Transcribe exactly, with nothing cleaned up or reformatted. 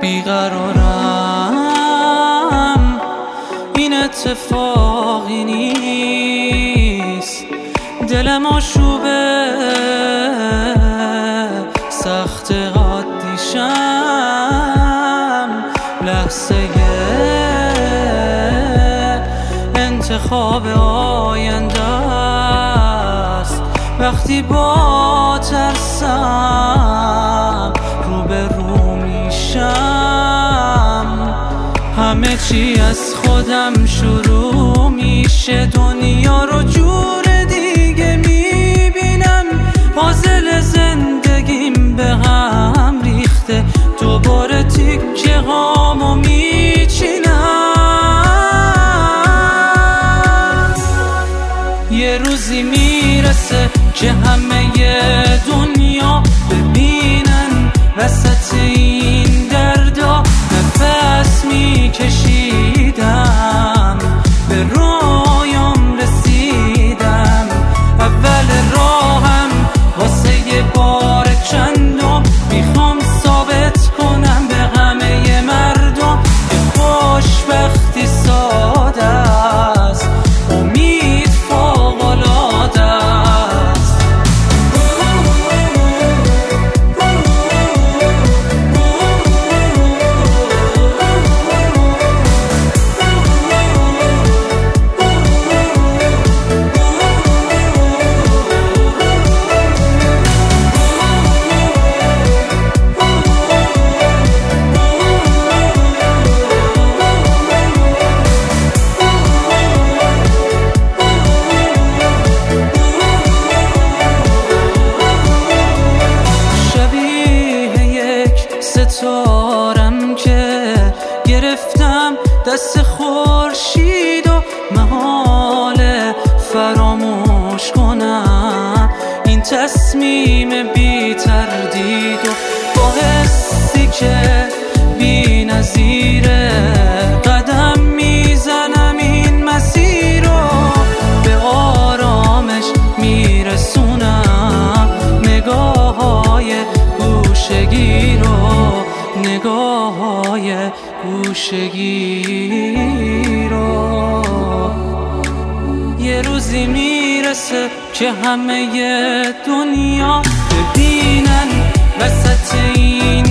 بیقرارم، این اتفاقی نیست. دلم آشوبه، سخت عادیشم. لحظه انتخاب آینده است، وقتی با ترسم روبرو میشم. همه چی از خودم شروع میشه، دنیا رو جور دیگه میبینم. پازل زندگیم به هم ریخته، دوباره تیکه هامو میچینم. یه روزی میرسه که همه دنیا ببینن وسط این دردا نفس میکشیدم. به رویام رسیدم، اول راهم واسه یه بار چندم. میخوام ثابت کنم به همه مردم که خوشبختی ساده است، امید فوق‌العاده است. ستارم که گرفتم دست خورشید و محاله فراموش کنم این تصمیم بی تردید و با حسی که بی نظیره. قدم میزنم این مسیر رو به آرامش میرسونم. نگاه های گوشگی رو، نگاه های گوشگی رو. یه روزی میرسه که همه دنیا ببینن وسط این